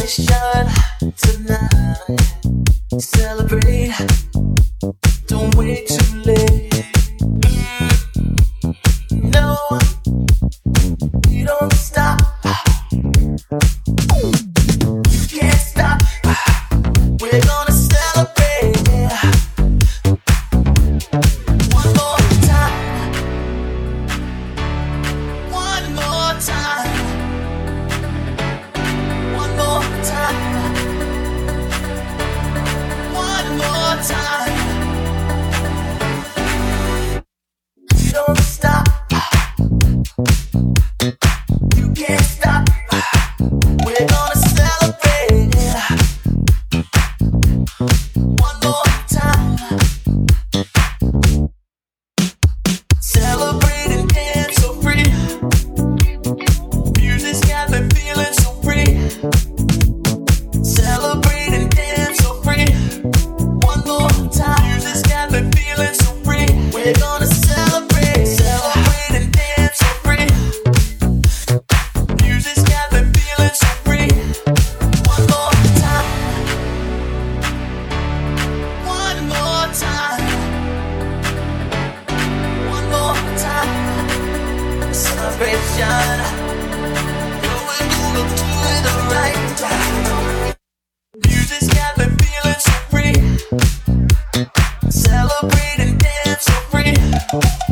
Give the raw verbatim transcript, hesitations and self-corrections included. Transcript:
celebration tonight. Celebrate, don't wait too late. No, you don't stop. You can't stop. We're gonna celebrate. One more time. One more time. One more time. One more time. You don't stop. You can't stop. We're gonna celebrate. One more time. Celebrate and dance so free. Music's got me feeling so free. Celebrate and dance so free. One more time. Music's got me feeling so free. We're gonna celebrate. Celebrate and dance so free. Music's got me feeling so free. One more time. One more time. One more time. Celebration. Yeah, we're gonna do it the right time. Music's got me feeling so free. Celebrate and dance so free.